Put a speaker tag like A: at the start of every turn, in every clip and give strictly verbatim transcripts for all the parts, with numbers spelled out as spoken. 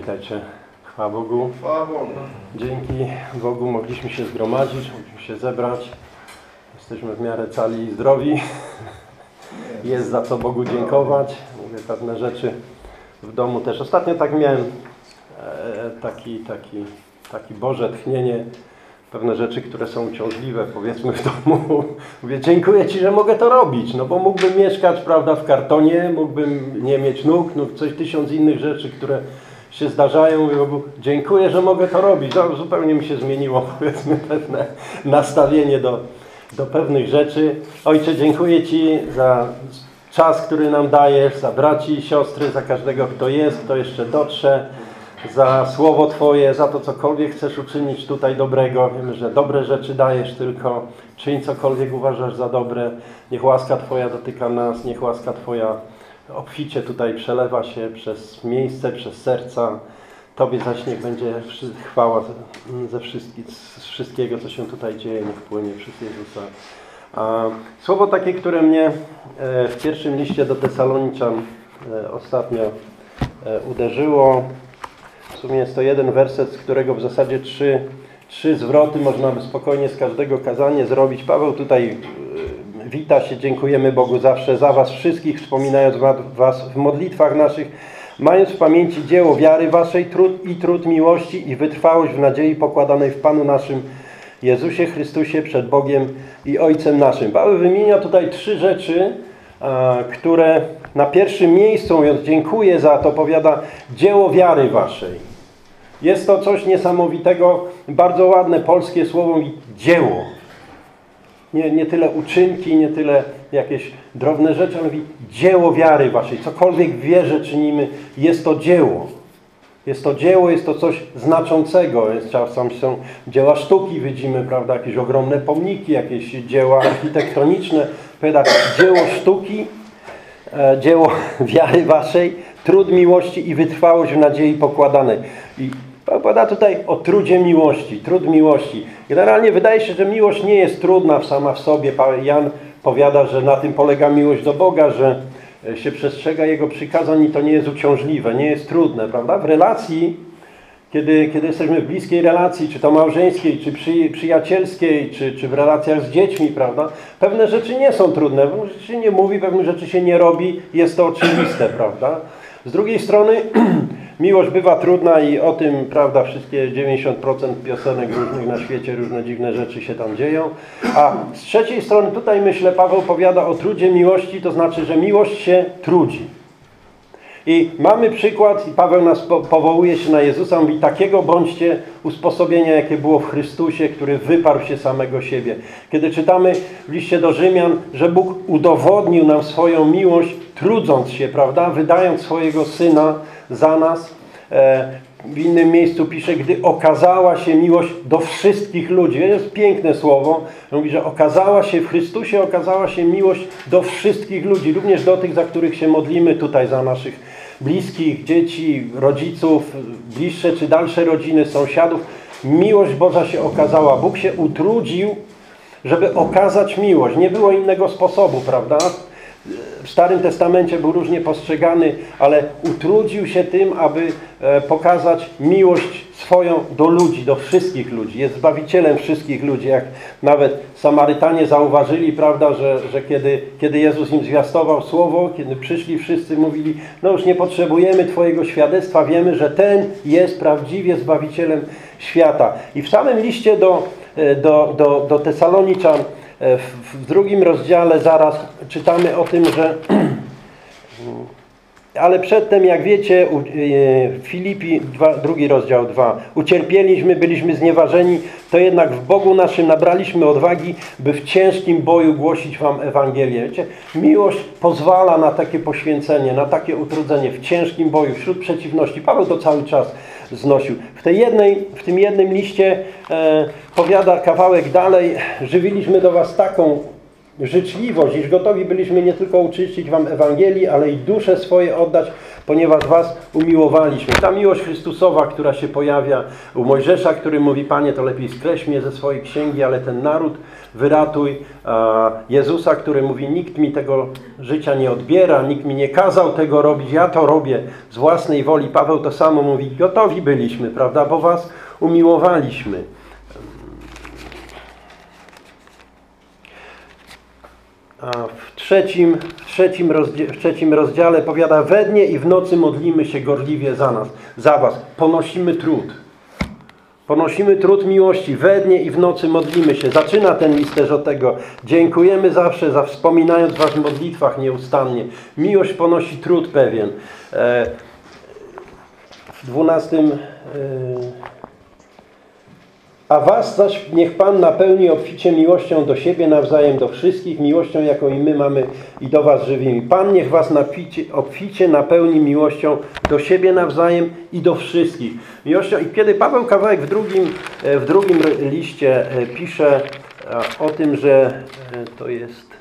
A: Witajcie. Chwała Bogu.
B: Chwała Bogu.
A: Dzięki Bogu mogliśmy się zgromadzić, mogliśmy się zebrać. Jesteśmy w miarę cali i zdrowi. Jest za co Bogu dziękować. Mówię pewne rzeczy w domu też. Ostatnio tak miałem e, taki, taki, taki Boże tchnienie. Pewne rzeczy, które są uciążliwe, powiedzmy w domu. Mówię, dziękuję Ci, że mogę to robić. No bo mógłbym mieszkać, prawda, w kartonie, mógłbym nie mieć nóg, no coś, tysiąc innych rzeczy, które się zdarzają. Mówię, Bogu, dziękuję, że mogę to robić. No, zupełnie mi się zmieniło, powiedzmy, pewne nastawienie do, do pewnych rzeczy. Ojcze, dziękuję Ci za czas, który nam dajesz, za braci i siostry, za każdego, kto jest, kto jeszcze dotrze. Za Słowo Twoje, za to, cokolwiek chcesz uczynić tutaj dobrego. Wiemy, że dobre rzeczy dajesz, tylko czyń cokolwiek uważasz za dobre. Niech łaska Twoja dotyka nas, niech łaska Twoja obficie tutaj przelewa się przez miejsce, przez serca. Tobie zaś niech będzie chwała ze wszystkich, z wszystkiego, co się tutaj dzieje, niech płynie przez Jezusa. A słowo takie, które mnie w pierwszym liście do Tesaloniczan ostatnio uderzyło. W sumie jest to jeden werset, z którego w zasadzie trzy, trzy zwroty można by spokojnie z każdego kazania zrobić. Paweł tutaj wita się, dziękujemy Bogu zawsze za was wszystkich, wspominając was w modlitwach naszych, mając w pamięci dzieło wiary waszej, trud i trud miłości i wytrwałość w nadziei pokładanej w Panu naszym Jezusie Chrystusie przed Bogiem i Ojcem naszym. Paweł wymienia tutaj trzy rzeczy, które na pierwszym miejscu, mówiąc dziękuję za to, powiada dzieło wiary waszej. Jest to coś niesamowitego, bardzo ładne polskie słowo i dzieło. Nie, nie tyle uczynki, nie tyle jakieś drobne rzeczy, ale mówi dzieło wiary waszej. Cokolwiek w wierze czynimy, jest to dzieło. Jest to dzieło, jest to coś znaczącego. Jest, czasami są dzieła sztuki, widzimy, prawda, jakieś ogromne pomniki, jakieś dzieła architektoniczne. Powiada, dzieło sztuki, e, dzieło wiary waszej, trud miłości i wytrwałość w nadziei pokładanej. I powiada tutaj o trudzie miłości, trud miłości. Generalnie wydaje się, że miłość nie jest trudna sama w sobie. Jan powiada, że na tym polega miłość do Boga, że się przestrzega Jego przykazań i to nie jest uciążliwe, nie jest trudne, prawda? W relacji, kiedy, kiedy jesteśmy w bliskiej relacji, czy to małżeńskiej, czy przy, przyjacielskiej, czy, czy w relacjach z dziećmi, prawda? Pewne rzeczy nie są trudne, pewne rzeczy się nie mówi, pewne rzeczy się nie robi, jest to oczywiste, prawda? Z drugiej strony miłość bywa trudna i o tym, prawda, wszystkie dziewięćdziesiąt procent piosenek różnych na świecie, różne dziwne rzeczy się tam dzieją. A z trzeciej strony tutaj, myślę, Paweł powiada o trudzie miłości, to znaczy, że miłość się trudzi. I mamy przykład, i Paweł nas po, powołuje się na Jezusa, mówi, takiego bądźcie usposobienia, jakie było w Chrystusie, który wyparł się samego siebie. Kiedy czytamy w liście do Rzymian, że Bóg udowodnił nam swoją miłość, trudząc się, prawda, wydając swojego Syna za nas. E, w innym miejscu pisze, gdy okazała się miłość do wszystkich ludzi. To jest piękne słowo. Mówi, że okazała się w Chrystusie, okazała się miłość do wszystkich ludzi, również do tych, za których się modlimy tutaj, za naszych bliskich, dzieci, rodziców, bliższe czy dalsze rodziny, sąsiadów. Miłość Boża się okazała. Bóg się utrudził, żeby okazać miłość. Nie było innego sposobu, prawda? W Starym Testamencie był różnie postrzegany, ale utrudził się tym, aby pokazać miłość swoją do ludzi, do wszystkich ludzi. Jest Zbawicielem wszystkich ludzi. Jak nawet Samarytanie zauważyli, prawda, że, że kiedy, kiedy Jezus im zwiastował Słowo, kiedy przyszli wszyscy, mówili, no już nie potrzebujemy Twojego świadectwa, wiemy, że ten jest prawdziwie Zbawicielem świata. I w samym liście do, do, do, do Tesaloniczan, w drugim rozdziale zaraz czytamy o tym, że ale przedtem, jak wiecie, Filipi, dwa, drugi rozdział dwa, ucierpieliśmy, byliśmy znieważeni, to jednak w Bogu naszym nabraliśmy odwagi, by w ciężkim boju głosić wam Ewangelię. Wiecie, miłość pozwala na takie poświęcenie, na takie utrudzenie w ciężkim boju, wśród przeciwności. Paweł to cały czas znosił. W, tej jednej, w tym jednym liście e, powiada kawałek dalej, żywiliśmy do was taką życzliwość, iż gotowi byliśmy nie tylko uczyścić wam Ewangelii, ale i dusze swoje oddać, ponieważ was umiłowaliśmy. Ta miłość Chrystusowa, która się pojawia u Mojżesza, który mówi, Panie, to lepiej skreśl mnie ze swojej księgi, ale ten naród wyratuj. Jezusa, który mówi, nikt mi tego życia nie odbiera, nikt mi nie kazał tego robić, ja to robię z własnej woli. Paweł to samo mówi, gotowi byliśmy, prawda, bo was umiłowaliśmy. A w trzecim, w, trzecim rozdziale, w trzecim rozdziale powiada, we dnie i w nocy modlimy się gorliwie za nas, za was. Ponosimy trud. Ponosimy trud miłości. We dnie i w nocy modlimy się. Zaczyna ten list też od tego. Dziękujemy zawsze, za wspominając was w modlitwach nieustannie. Miłość ponosi trud pewien. W dwunastym... A was zaś niech Pan napełni obficie miłością do siebie nawzajem, do wszystkich, miłością, jaką i my mamy i do was żywymi. Pan niech was napicie, obficie napełni miłością do siebie nawzajem i do wszystkich. Miłością. I kiedy Paweł kawałek w drugim, w drugim liście pisze o tym, że to jest...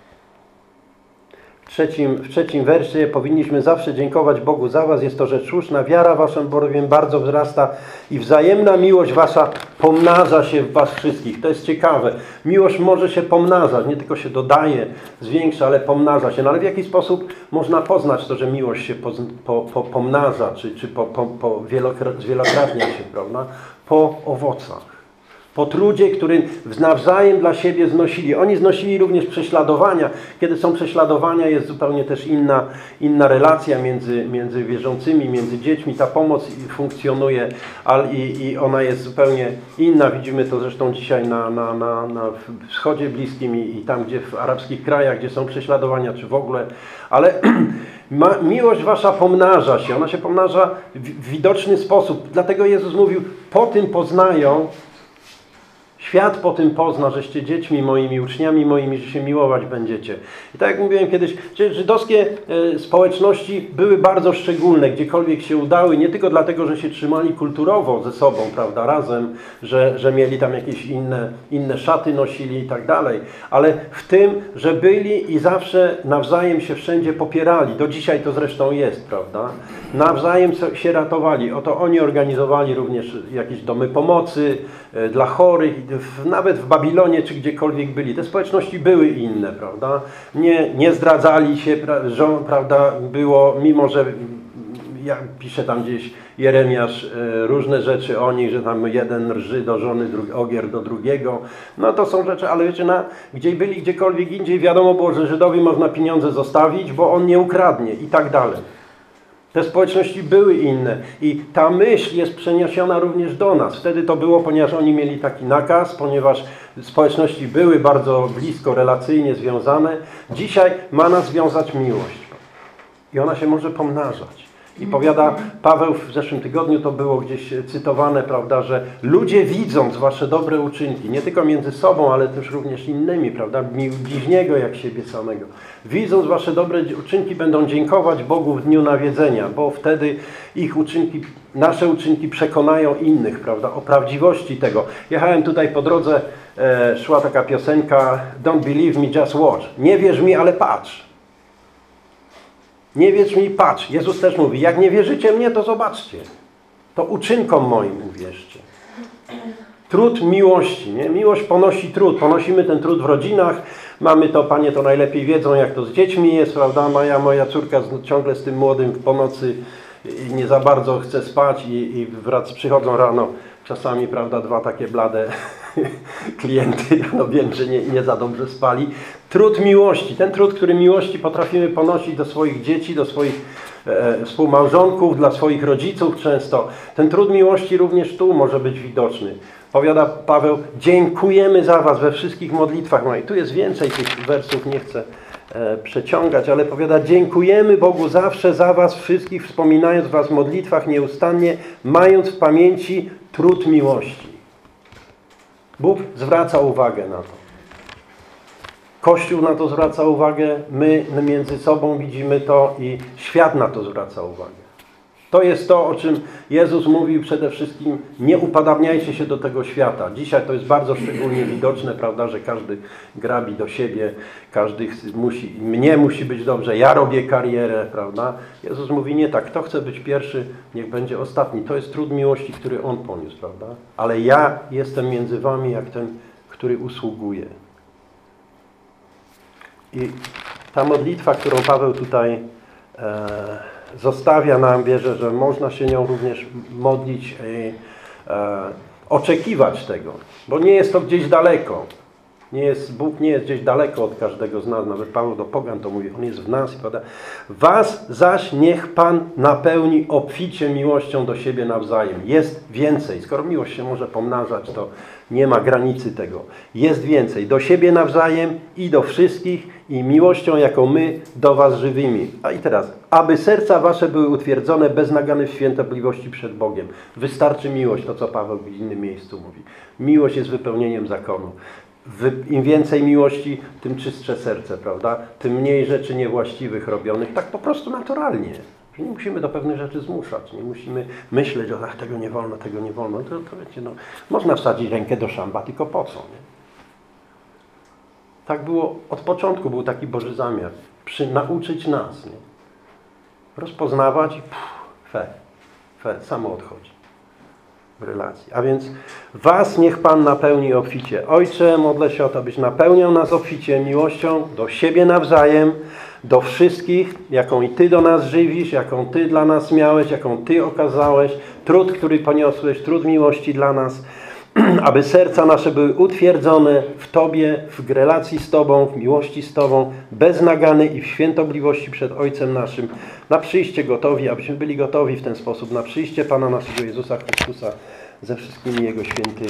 A: W trzecim, w trzecim wersie powinniśmy zawsze dziękować Bogu za was. Jest to rzecz słuszna. Wiara wasza bowiem bardzo wzrasta i wzajemna miłość wasza pomnaża się w was wszystkich. To jest ciekawe. Miłość może się pomnażać. Nie tylko się dodaje, zwiększa, ale pomnaża się. No ale w jaki sposób można poznać to, że miłość się po, po, po, pomnaża, czy, czy po, po, po wielokrat, zwielokrotnia się, prawda? Po owocach. Po trudzie, który nawzajem dla siebie znosili. Oni znosili również prześladowania. Kiedy są prześladowania, jest zupełnie też inna, inna relacja między, między wierzącymi, między dziećmi. Ta pomoc funkcjonuje ale i, i ona jest zupełnie inna. Widzimy to zresztą dzisiaj na, na, na, na Wschodzie Bliskim i, i tam, gdzie w arabskich krajach, gdzie są prześladowania, czy w ogóle. Ale ma, miłość wasza pomnaża się. Ona się pomnaża w, w widoczny sposób. Dlatego Jezus mówił, po tym poznają, świat po tym pozna, żeście dziećmi moimi, uczniami moimi, że się miłować będziecie. I tak jak mówiłem kiedyś, żydowskie społeczności były bardzo szczególne, gdziekolwiek się udały, nie tylko dlatego, że się trzymali kulturowo ze sobą, prawda, razem, że, że mieli tam jakieś inne, inne szaty nosili i tak dalej, ale w tym, że byli i zawsze nawzajem się wszędzie popierali. Do dzisiaj to zresztą jest, prawda? Nawzajem się ratowali. Oto oni organizowali również jakieś domy pomocy dla chorych, nawet w Babilonie czy gdziekolwiek byli. Te społeczności były inne, prawda? Nie, nie zdradzali się, prawda? Było, mimo że ja piszę tam gdzieś Jeremiasz różne rzeczy o nich, że tam jeden rży do żony, drugi, ogier do drugiego. No to są rzeczy, ale wiecie, na, gdzie byli gdziekolwiek indziej, wiadomo było, że Żydowi można pieniądze zostawić, bo on nie ukradnie i tak dalej. Te społeczności były inne i ta myśl jest przeniesiona również do nas. Wtedy to było, ponieważ oni mieli taki nakaz, ponieważ społeczności były bardzo blisko, relacyjnie związane. Dzisiaj ma nas związać miłość i ona się może pomnażać. I powiada Paweł, w zeszłym tygodniu to było gdzieś cytowane, prawda, że ludzie widząc wasze dobre uczynki, nie tylko między sobą, ale też również innymi, prawda, bliźniego jak siebie samego. Widząc wasze dobre uczynki będą dziękować Bogu w dniu nawiedzenia, bo wtedy ich uczynki, nasze uczynki przekonają innych, prawda, o prawdziwości tego. Jechałem tutaj po drodze, e, szła taka piosenka Don't believe me, just watch. Nie wierz mi, ale patrz. Nie wierz mi, patrz. Jezus też mówi, jak nie wierzycie mnie, to zobaczcie. To uczynkom moim uwierzcie. Trud miłości. Nie? Miłość ponosi trud. Ponosimy ten trud w rodzinach. Mamy to, panie to najlepiej wiedzą, jak to z dziećmi jest, prawda? Moja, moja córka z, ciągle z tym młodym po nocy i nie za bardzo chce spać i, i wrac, przychodzą rano czasami, prawda, dwa takie blade klienty, no wiem, że nie, nie za dobrze spali. Trud miłości, ten trud, który miłości potrafimy ponosić do swoich dzieci, do swoich e, współmałżonków, dla swoich rodziców często. Ten trud miłości również tu może być widoczny. Powiada Paweł, dziękujemy za was we wszystkich modlitwach moich. Tu jest więcej tych wersów, nie chcę e, przeciągać, ale powiada, dziękujemy Bogu zawsze za was wszystkich, wspominając was w modlitwach nieustannie, mając w pamięci trud miłości. Bóg zwraca uwagę na to. Kościół na to zwraca uwagę, my między sobą widzimy to i świat na to zwraca uwagę. To jest to, o czym Jezus mówił przede wszystkim, nie upadabniajcie się do tego świata. Dzisiaj to jest bardzo szczególnie widoczne, prawda, że każdy grabi do siebie, każdy musi, mnie musi być dobrze, ja robię karierę, prawda. Jezus mówi nie tak, kto chce być pierwszy, niech będzie ostatni. To jest trud miłości, który On poniósł, prawda. Ale ja jestem między wami jak ten, który usługuje. I ta modlitwa, którą Paweł tutaj e, zostawia nam, wierzę, że można się nią również modlić i e, oczekiwać tego, bo nie jest to gdzieś daleko. Nie jest, Bóg nie jest gdzieś daleko od każdego z nas, nawet Paweł do pogan to mówi, On jest w nas i poda. Was zaś niech Pan napełni obficie miłością do siebie nawzajem. Jest więcej. Skoro miłość się może pomnażać, to nie ma granicy tego. Jest więcej. Do siebie nawzajem i do wszystkich i miłością, jaką my do was żywymi. A i teraz, aby serca wasze były utwierdzone bez nagany w świętobliwości przed Bogiem. Wystarczy miłość, to co Paweł w innym miejscu mówi. Miłość jest wypełnieniem zakonu. Im więcej miłości, tym czystsze serce, prawda? Tym mniej rzeczy niewłaściwych robionych, tak po prostu naturalnie. Nie musimy do pewnych rzeczy zmuszać, nie musimy myśleć, że ach, tego nie wolno, tego nie wolno. To, to wiecie, no, można wsadzić rękę do szamba, tylko po co? Nie? Tak było, od początku był taki Boży zamiar, przy, nauczyć nas, nie? Rozpoznawać i pff, fe, fe, samo odchodzi. W relacji. A więc was niech Pan napełni obficie. Ojcze, modlę się o to, abyś napełniał nas obficie miłością do siebie nawzajem, do wszystkich, jaką i Ty do nas żywisz, jaką Ty dla nas miałeś, jaką Ty okazałeś, trud, który poniosłeś, trud miłości dla nas, aby serca nasze były utwierdzone w Tobie, w relacji z Tobą, w miłości z Tobą, bez nagany i w świętobliwości przed Ojcem naszym, na przyjście gotowi, abyśmy byli gotowi w ten sposób, na przyjście Pana naszego Jezusa Chrystusa ze wszystkimi Jego świętymi.